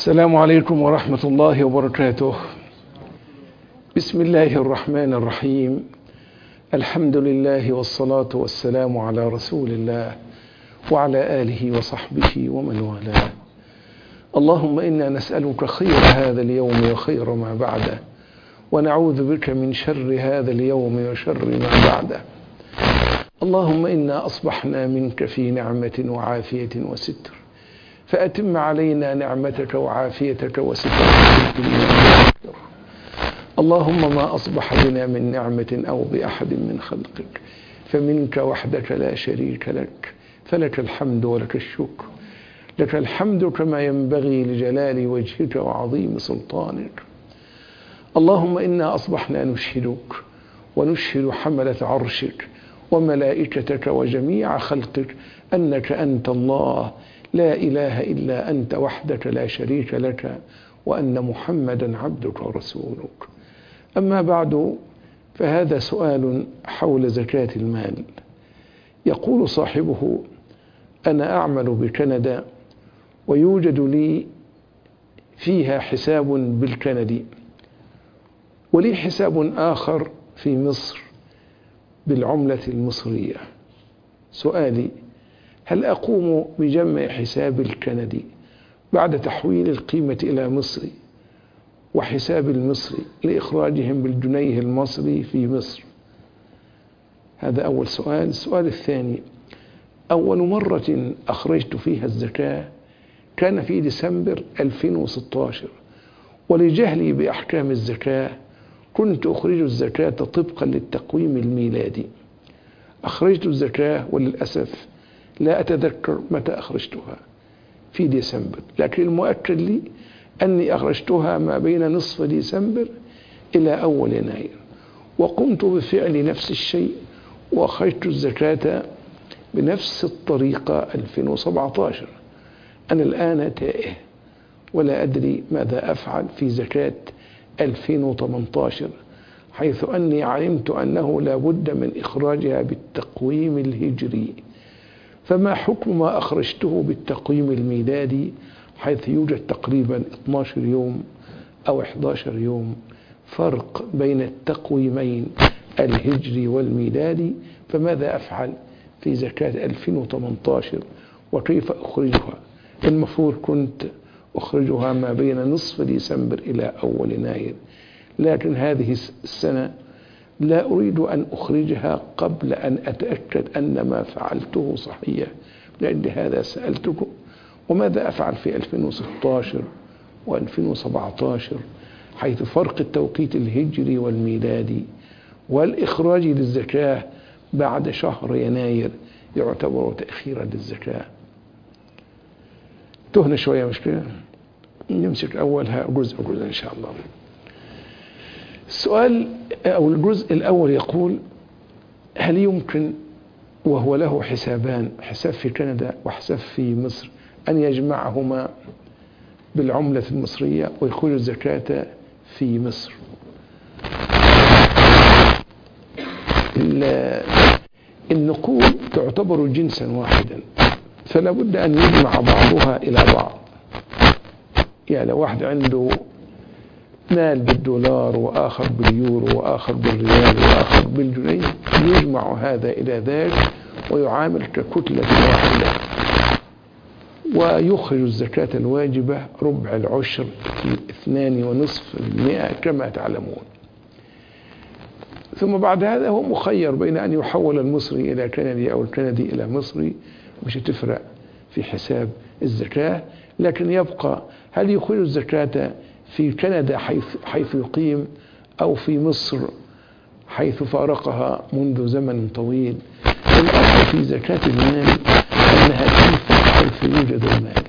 السلام عليكم ورحمة الله وبركاته. بسم الله الرحمن الرحيم. الحمد لله والصلاة والسلام على رسول الله وعلى آله وصحبه ومن والاه. اللهم إنا نسألك خير هذا اليوم وخير ما بعده، ونعوذ بك من شر هذا اليوم وشر ما بعده. اللهم إنا أصبحنا منك في نعمة وعافية وستر، فأتم علينا نعمتك وعافيتك وسترك. اللهم ما أصبح بنا من نعمة أو بأحد من خلقك فمنك وحدك لا شريك لك، فلك الحمد ولك الشكر. لك الحمد كما ينبغي لجلال وجهك وعظيم سلطانك. اللهم إنا أصبحنا نشهدك ونشهد حملة عرشك وملائكتك وجميع خلقك أنك أنت الله لا إله إلا أنت وحدك لا شريك لك، وأن محمدا عبدك ورسولك. أما بعد، فهذا سؤال حول زكاة المال. يقول صاحبه: أنا أعمل بكندا ويوجد لي فيها حساب بالكندي، ولي حساب آخر في مصر بالعملة المصرية. سؤالي: هل أقوم بجمع حساب الكندي بعد تحويل القيمة إلى مصري وحساب المصري لإخراجهم بالجنيه المصري في مصر؟ هذا أول سؤال. السؤال الثاني: أول مرة أخرجت فيها الزكاة كان في ديسمبر 2016، ولجهلي بأحكام الزكاة كنت أخرج الزكاة طبقا للتقويم الميلادي. أخرجت الزكاة وللأسف لا أتذكر متى أخرجتها في ديسمبر، لكن المؤكد لي أني أخرجتها ما بين نصف ديسمبر إلى أول يناير، وقمت بفعل نفس الشيء وأخرجت الزكاة بنفس الطريقة 2017. أنا الآن تائه ولا أدري ماذا أفعل في زكاة 2018، حيث أني علمت أنه لا بد من إخراجها بالتقويم الهجري. فما حكم ما أخرجته بالتقويم الميلادي، حيث يوجد تقريبا 12 يوم أو 11 يوم فرق بين التقويمين الهجري والميلادي؟ فماذا أفعل في زكاة 2018 وكيف أخرجها؟ المفروض كنت أخرجها ما بين نصف ديسمبر إلى أول يناير، لكن هذه السنة لا أريد أن أخرجها قبل أن أتأكد أن ما فعلته صحيح. لأجل هذا سألتكم: وماذا أفعل في 2016 و2017 حيث فرق التوقيت الهجري والميلادي والإخراج للزكاة بعد شهر يناير يعتبر تأخيرا للزكاة؟ تهنا شوية مشكلة. نمسك أولها جزء إن شاء الله. السؤال أو الجزء الأول يقول: هل يمكن وهو له حسابان، حساب في كندا وحساب في مصر، أن يجمعهما بالعملة المصرية ويخرج الزكاة في مصر؟ النقود تعتبر جنسا واحدا، فلا بد أن يجمع بعضها إلى بعض. يعني لو واحد عنده مال بالدولار وآخر باليورو وآخر بالريال وآخر بالجنيه، يجمع هذا إلى ذاك ويعامل ككتلة واحدة، ويخرج الزكاة الواجبة ربع العشر في 2.5% كما تعلمون. ثم بعد هذا هو مخير بين أن يحول المصري إلى كندي أو الكندي إلى مصري، مش تفرق في حساب الزكاة، لكن يبقى هل يخرج الزكاة في كندا حيث يقيم أو في مصر حيث فارقها منذ زمن طويل. الأصل في زكاة المال أنها تنفق حيث يوجد المال،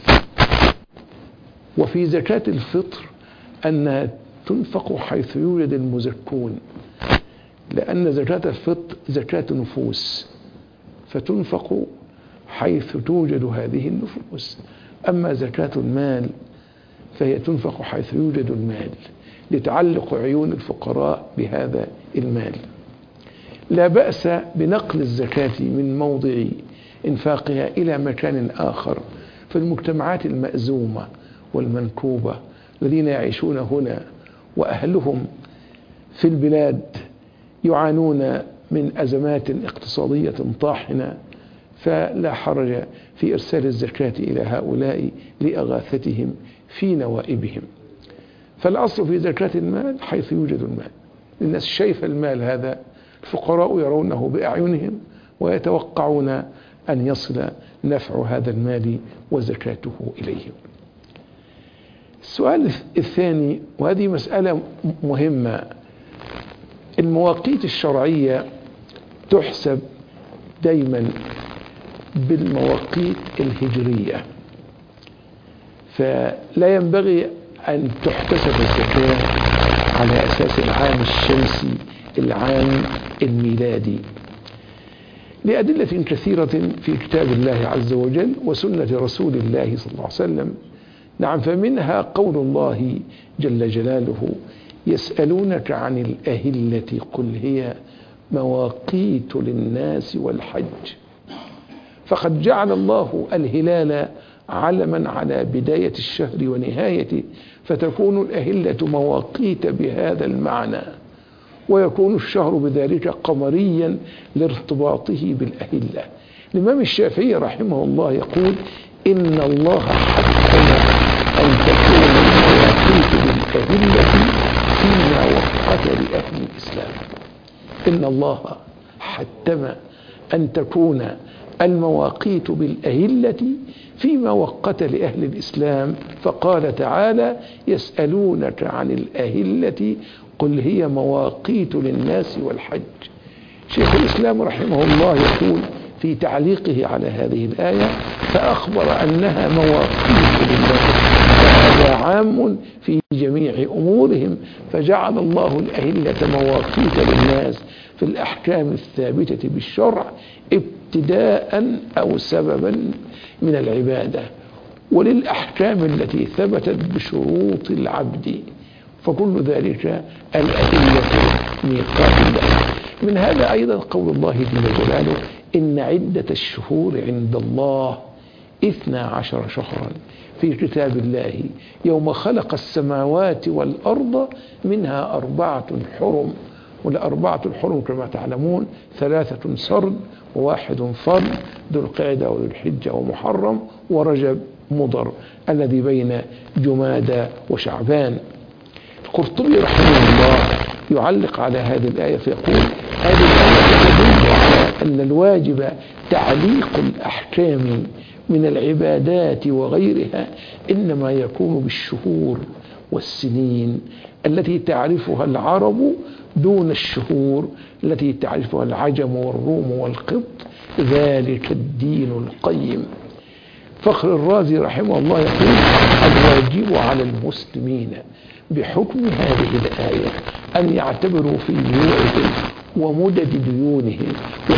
وفي زكاة الفطر أنها تنفق حيث يوجد المزكون، لأن زكاة الفطر زكاة نفوس فتنفق حيث توجد هذه النفوس. أما زكاة المال فهي تنفق حيث يوجد المال لتعلق عيون الفقراء بهذا المال. لا بأس بنقل الزكاة من موضع إنفاقها إلى مكان آخر في المجتمعات المأزومة والمنكوبة الذين يعيشون هنا وأهلهم في البلاد يعانون من أزمات اقتصادية طاحنة، فلا حرج في إرسال الزكاة إلى هؤلاء لإغاثتهم في نوائبهم. فالأصل في زكاة المال حيث يوجد المال، الناس شايفة المال هذا، الفقراء يرونه بأعينهم ويتوقعون أن يصل نفع هذا المال وزكاته إليهم. السؤال الثاني، وهذه مسألة مهمة، المواقيت الشرعية تحسب دايما بالمواقيت الهجرية، فلا ينبغي أن تحتسب الزكاة على أساس العام الشمسي العام الميلادي لأدلة كثيرة في كتاب الله عز وجل وسنة رسول الله صلى الله عليه وسلم. نعم، فمنها قول الله جل جلاله: يسألونك عن الأهلة قل هي مواقيت للناس والحج. فقد جعل الله الهلال علما على بداية الشهر ونهايته، فتكون الأهلة مواقيت بهذا المعنى، ويكون الشهر بذلك قمريا لارتباطه بالأهلة. الإمام الشافعي رحمه الله يقول: إن الله حكم أن تكون المواقيت بالأهلة فيما وقت لأهل الإسلام. إن الله حتم أن تكون المواقيت بالأهلة فيما وقت لأهل الإسلام، فقال تعالى: يسألونك عن الأهلة قل هي مواقيت للناس والحج. شيخ الإسلام رحمه الله يقول في تعليقه على هذه الآية: فأخبر أنها مواقيت للناس، وهذا عام في جميع أمورهم، فجعل الله الأهلة مواقيت للناس في الأحكام الثابتة بالشرع ابتداء أو سببا من العبادة، وللأحكام التي ثبتت بشروط العبد، فكل ذلك الأهلة ميقات الله. من هذا أيضا قول الله جل جلاله: إن عدة الشهور عند الله 12 شهرا في كتاب الله يوم خلق السماوات والأرض منها 4 حرم. والأربعة الحرم كما تعلمون 3 سرد و1 فرد، ذو القعدة وذو الحجة ومحرم ورجب مضر الذي بين جمادى وشعبان. القرطبي رحمه الله يعلق على هذه الآية فيقول: هذه الآية تدل على أن الواجب تعليق الأحكام من العبادات وغيرها إنما يكون بالشهور والسنين التي تعرفها العرب دون الشهور التي تعرفها العجم والروم والقبط، ذلك الدين القيم. فخر الرازي رحمه الله يقول: الواجب على المسلمين بحكم هذه الآية أن يعتبروا في بيوعهم ومدد ديونهم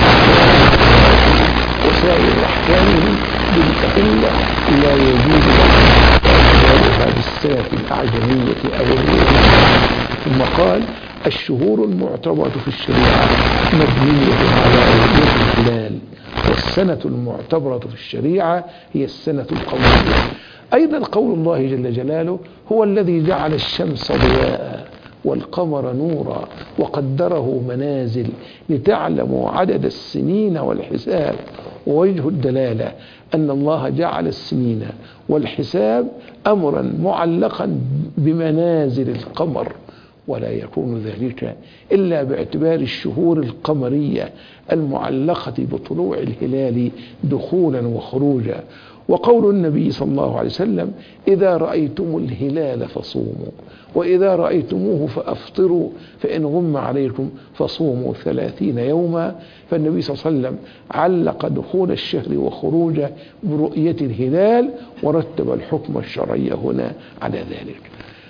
وسائر أحكامهم بالأدلة لا يجوز إعمالها بالسنة الأعجمية أو الرومية. ثم قال: الشهور المعتبرة في الشريعة مبنية على رؤية الهلال، والسنة المعتبرة في الشريعة هي السنة القمرية. أيضا قول الله جل جلاله: هو الذي جعل الشمس ضياء والقمر نورا وقدره منازل لتعلموا عدد السنين والحساب. ووجه الدلالة أن الله جعل السنين والحساب أمرا معلقا بمنازل القمر، ولا يكون ذلك إلا باعتبار الشهور القمرية المعلقة بطلوع الهلال دخولا وخروجا. وقول النبي صلى الله عليه وسلم: إذا رأيتم الهلال فصوموا، وإذا رأيتموه فأفطروا، فإن غم عليكم فصوموا 30 يوما. فالنبي صلى الله عليه وسلم علق دخول الشهر وخروجه برؤية الهلال، ورتب الحكم الشرعي هنا على ذلك.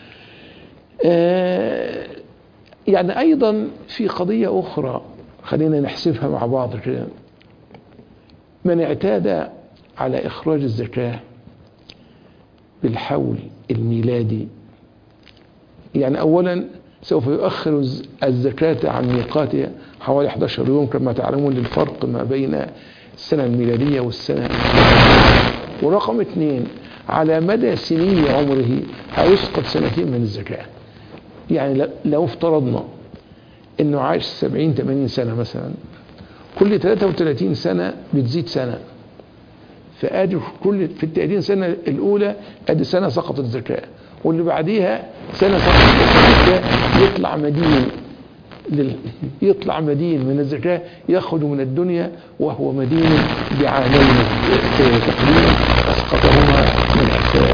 يعني أيضا في قضية أخرى خلينا نحسبها مع بعض كده: من اعتاد على إخراج الزكاة بالحول الميلادي، يعني أولا سوف يؤخر الزكاة عن ميقاتها حوالي 11 يوم كما تعلمون، للفرق ما بين السنة الميلادية والسنة الميلادية. ورقم 2، على مدى سنين عمره هيسقط 2 من الزكاة. يعني لو افترضنا انه عاش 70-80 سنة مثلا، كل 33 سنة بتزيد سنة، فادي في ال 30 سنة الاولى ادي سنة سقطت الزكاة، واللي بعديها سنة سقطت الزكاة، يطلع مدين من الزكاة، يأخذ من الدنيا وهو مدين بعامين تقريبا أسقطهما من أسباب.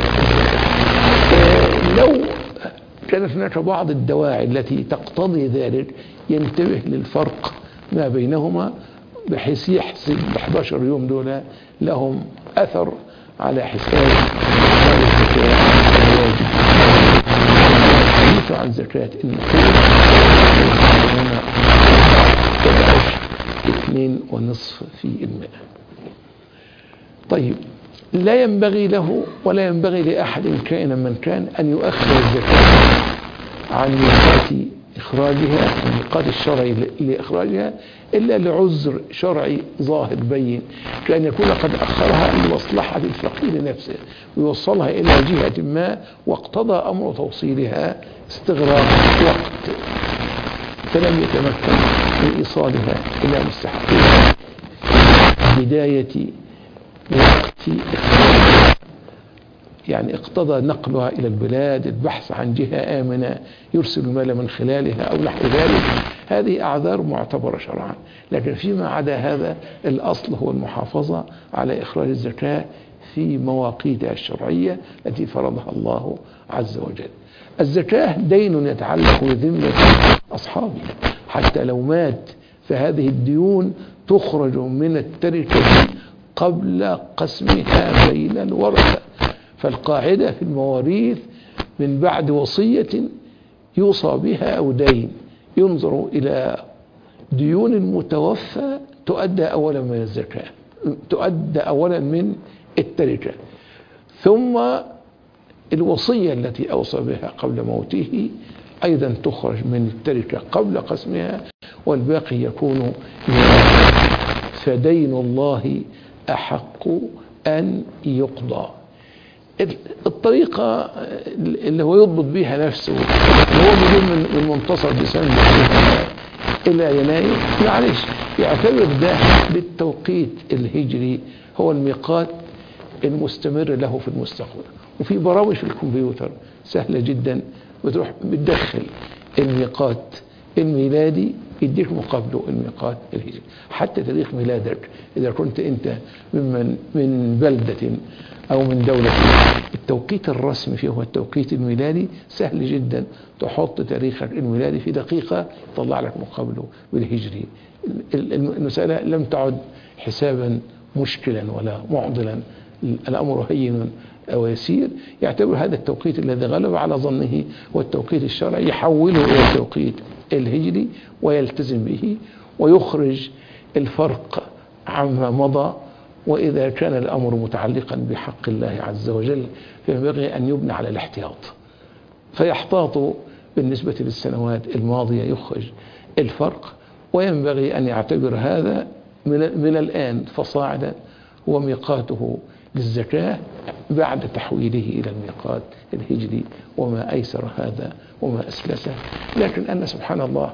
لو كانت هناك بعض الدواعي التي تقتضي ذلك ينتبه للفرق ما بينهما، بحيث يحسب 11 يوم دول لهم أثر على حساب الزكاة الواجب. عن زكاة النقود 2.5%. طيب، لا ينبغي له ولا ينبغي لأحد كائنا من كان أن يؤخر الزكاة عن ميقات إخراجها، الميقات الشرعي لإخراجها، إلا لعذر شرعي ظاهر بين، كأن يكون قد أخرها لمصلحة الفقير نفسه ويوصلها إلى جهة ما، واقتضى أمر توصيلها استغراق وقت، فلم يتمكن من إيصالها إلى مستحقها بداية وقت إخراجها، يعني اقتضى نقلها إلى البلاد، البحث عن جهة آمنة يرسل المال من خلالها أو نحو ذلك. هذه أعذار معتبرة شرعا، لكن فيما عدا هذا الأصل هو المحافظة على إخراج الزكاة في مواقيتها الشرعية التي فرضها الله عز وجل. الزكاة دين يتعلق بذمة أصحابه، حتى لو مات فهذه الديون تخرج من التركة قبل قسمها بين الورثة. فالقاعدة في المواريث من بعد وصية يوصى بها أو دين، ينظر إلى ديون المتوفى تؤدى أولا من الزكاة، تؤدى أولا من التركة، ثم الوصية التي أوصى بها قبل موته أيضا تخرج من التركة قبل قسمها، والباقي يكون ميراثا. فدين الله أحق أن يقضى. الطريقة اللي هو يضبط بها نفسه، هو من منتصف ديسمبر إلى يناير، معلش يعتبر ده بالتوقيت الهجري هو الميقات المستمر له في المستقبل. وفي برامج في الكمبيوتر سهلة جدا، بتروح بتدخل الميقات الميلادي يديك مقابله الميقات الهجري، حتى تاريخ ميلادك إذا كنت أنت من بلدة أو من دولة. التوقيت الرسمي فيه هو التوقيت الميلادي، سهل جدا تحط تاريخك الميلادي في دقيقة يطلع لك مقابله بالهجري. المسألة لم تعد حسابا مشكلا ولا معضلا، الأمر هين أو يسير. يعتبر هذا التوقيت الذي غلب على ظنه هو التوقيت الشرعي، يحوله إلى التوقيت الهجري ويلتزم به ويخرج الفرق عما مضى. وإذا كان الأمر متعلقا بحق الله عز وجل فينبغي أن يبنى على الاحتياط، فيحتاط بالنسبة للسنوات الماضية، يخرج الفرق. وينبغي أن يعتبر هذا من الآن فصاعدا هو ميقاته للزكاة بعد تحويله إلى الميقات الهجري، وما أيسر هذا وما أسلسه. لكن أن سبحان الله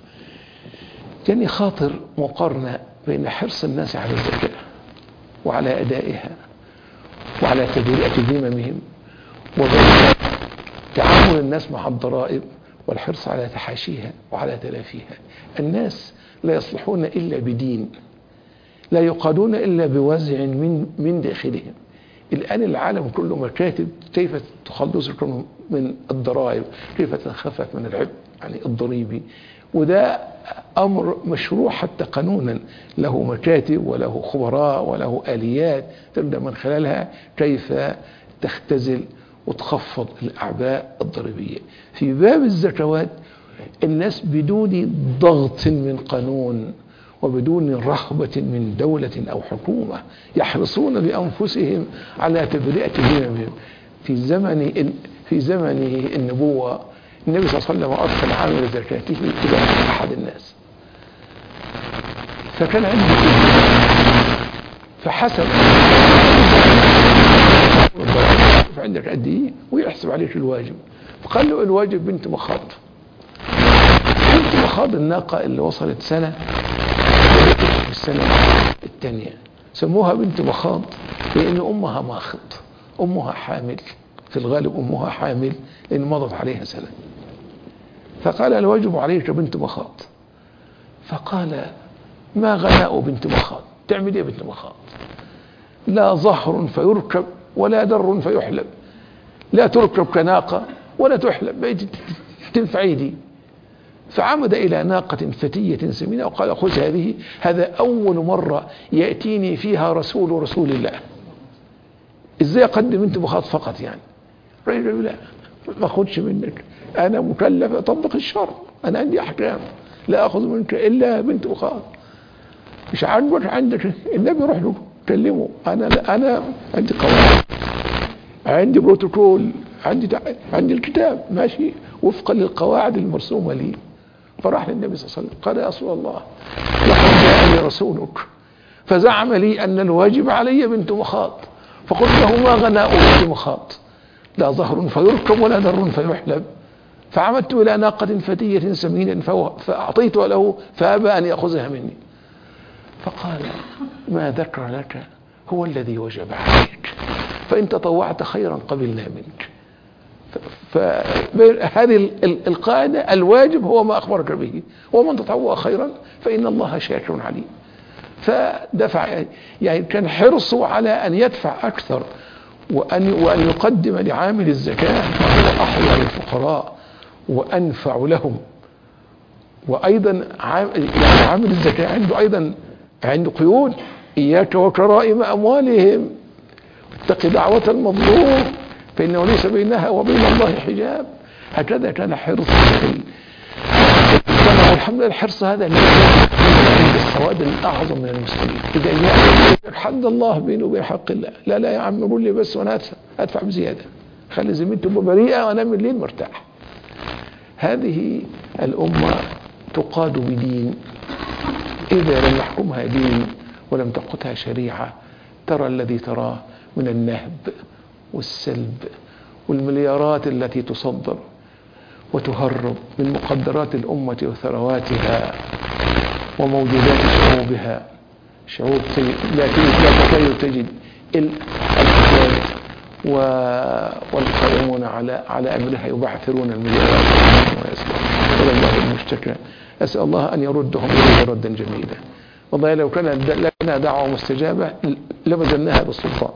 كان خاطر مقارنة بين حرص الناس على الزكاة وعلى أدائها وعلى تبرئة ذممهم، وبين تعامل الناس مع الضرائب والحرص على تحاشيها وعلى تلافيها. الناس لا يصلحون إلا بدين، لا يقادون إلا بوزع من داخلهم. الآن العالم كله مكاتب كيف تخلصكم من الضرائب، كيف تخفف من العبء يعني الضريبي، وده أمر مشروع حتى قانونا، له مكاتب وله خبراء وله آليات تبدأ من خلالها كيف تختزل وتخفض الأعباء الضريبية. في باب الزكوات الناس بدون ضغط من قانون وبدون رغبة من دولة أو حكومة يحرصون بأنفسهم على تبرئة ذممهم. في زمن النبوة النبي صلى الله عليه وسلم أدخل عامل زكاته إلى أحد الناس، فكان عنده فحسب شوف عندك قد ايه ويحسب عليك الواجب. فقال له الواجب بنت مخاض. بنت مخاض الناقة اللي وصلت سنة في السنة الثانية سموها بنت مخاض لأن أمها ماخض، أمها حامل، في الغالب أمها حامل لأن مضت عليها سنة. فقال الواجب عليك بنت مخاض. فقال ما غناء بنت مخاض؟ تعمل ايه بنت مخاض؟ لا ظهر فيركب ولا در فيحلب، لا تركب كناقة ولا تحلب، تنفعي دي. فعمد إلى ناقة فتية سمينة وقال خذ هذه، هذا أول مرة يأتيني فيها رسول الله. إزاي أقدم بنت مخاض فقط يعني؟ رجل لا ما أخذش منك، أنا مكلف أطبق الشرع، أنا عندي أحكام لا أخذ منك إلا بنت مخاض. مش عاجبك عندك النبي روح له كلمه، أنا عندي قواعد، عندي بروتوكول، عندي الكتاب ماشي وفقا للقواعد المرسومة لي. فراح للنبي صلى الله عليه وسلم قال يا رسول الله لقد جاءني رسولك فزعم لي أن الواجب علي بنت مخاض، فقلت له ما غناء بنت مخاض؟ لا ظهر فيركب ولا در فيحلب. فعمدت إلى ناقة فتية سمينة فأعطيتها له فأبى أن يأخذها مني. فقال ما ذكر لك هو الذي وجب عليك، فإن تطوعت خيرا قبلنا منك. فهذه القاعدة الواجب هو ما أخبرك به، ومن تطوع خيرا فإن الله شاكر عليم. فدفع يعني كان حرصه على أن يدفع أكثر وأن يقدم لعامل الزكاة وهو أحيا للفقراء وأنفع لهم. وأيضا عامل الزكاة عنده أيضا عنده قيود، إياك وكرائم أموالهم، اتق دعوة المظلوم فإنه ليس بينها وبين الله حجاب. هكذا كان حرص والحمد لله الحرص هذا عند السواد الأعظم من المسلمين. إذا جاء حد الله بينه وبين حق الله، لا يا عم قول لي بس وأنا أدفع بزيادة، خلي زميلتي بريئة وأنا من الليل مرتاح. هذه الأمة تقاد بدين، إذا لم يحكمها دين ولم تقودها شريعة ترى الذي تراه من النهب والسلب والمليارات التي تصدر وتهرب من مقدرات الأمة وثرواتها وموجودات شعوبها. شعوب لا تجد الفساد والقائمون على أمرها يبعثرون المليارات والله المشتكى. أسأل الله أن يردهم إليه ردا جميلا. والله لو كان لنا دعوة مستجابة لبذلناها بالسلطان،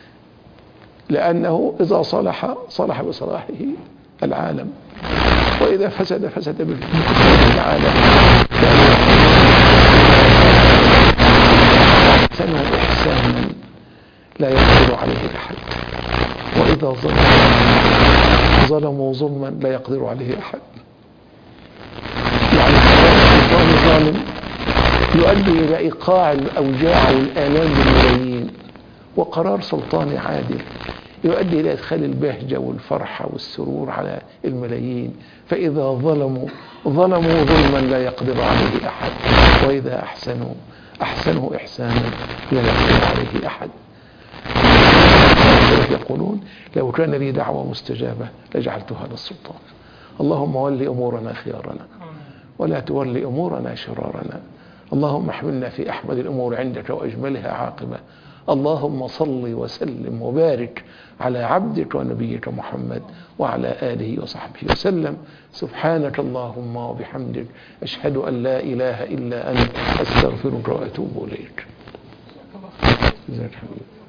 لأنه إذا صلح بصلاحه العالم، وإذا فسد بالعالم. أحسنوا إحسانا لا يقدر عليه أحد، وإذا ظلموا ظلما لا يقدر عليه أحد. يعني السلطان ظالم يؤدي إلى إيقاع الأوجاع والآلام بالملايين، وقرار سلطاني عادل يؤدي إلى إدخال البهجة والفرحة والسرور على الملايين. فإذا ظلموا ظلما لا يقدر عليه أحد، وإذا أحسنوا إحسانا لا يقدر عليه أحد. يقولون لو كان لي دعوة مستجابة لجعلتها للسلطان. اللهم ول أمورنا خيارنا ولا تول أمورنا شرارنا. اللهم احملنا في أحمد الأمور عندك وأجملها عاقبة. اللهم صل وسلم وبارك على عبدك ونبيك محمد وعلى آله وصحبه وسلم. سبحانك اللهم وبحمدك أشهد أن لا إله إلا أنت أستغفرك وأتوب إليك.